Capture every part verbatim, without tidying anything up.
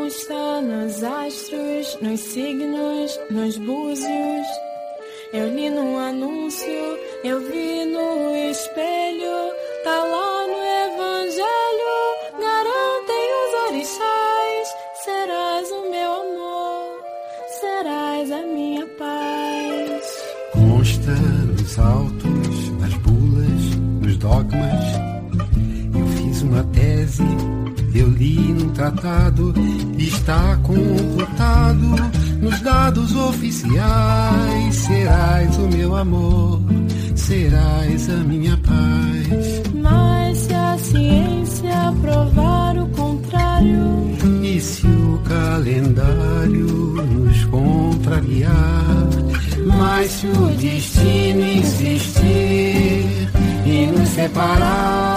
Consta nos astros, nos signos, nos búzios. Eu li no anúncio, eu vi no espelho, tá lá no evangelho, garantem os orixás. Serás o meu amor, serás a minha paz. Consta nos autos, nas bulas, nos dogmas. Eu fiz uma tese, eu li num tratado, está computado nos dados oficiais. Serás o meu amor, serás a minha paz. Mas se a ciência provar o contrário, e se o calendário nos contrariar, mas se o destino insistir e nos separar,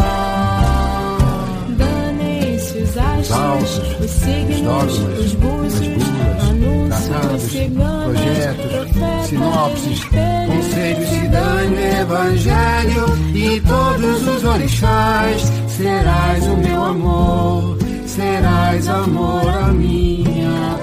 os astros, os signos, dogmas, os búzios, anúncios, ciganos, projetos, profetas, sinopses, espelhos, conselhos, cidadania, evangelho e todos os orixás. Serás o meu amor, serás amor a minha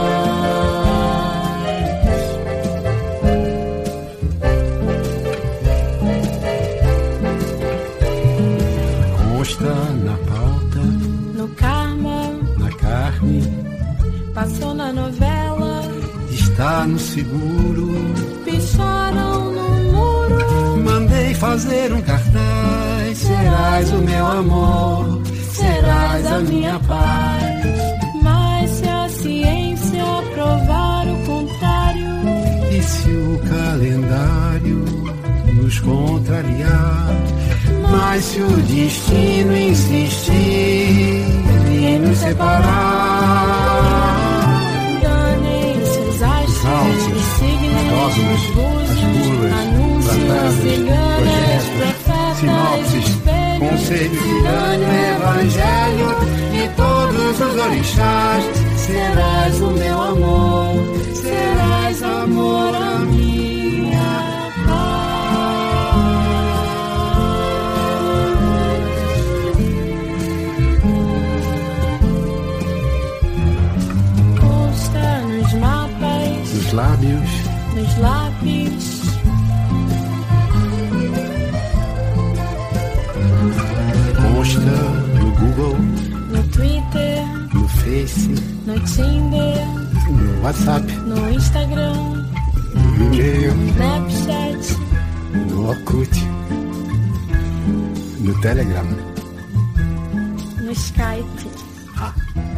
paz. Consta na pauta, no karma, na carne, passou na novela, está no seguro, picharam no muro. Mandei fazer um cartaz. Serás o meu amor, serás a minha paz. Mas se a ciência provar o contrário, e se o calendário nos contrariar, mas se o destino insistir e nos separar, danem-se os astros, os signos, dogmas, os búzios, anúncios, ciganas, profetas, sinopses, espelhos, conselhos, cidadania, evangelho e todos os orixás. Serás o meu amor, serás amor a minha paz. Consta nos mapas, nos lábios, nos lápis, consta no Google, no Twitter, no Face, no Tinder, no WhatsApp, no Instagram, no e-mail, Snapchat, no Orkut, no Telegram, no Skype. ah.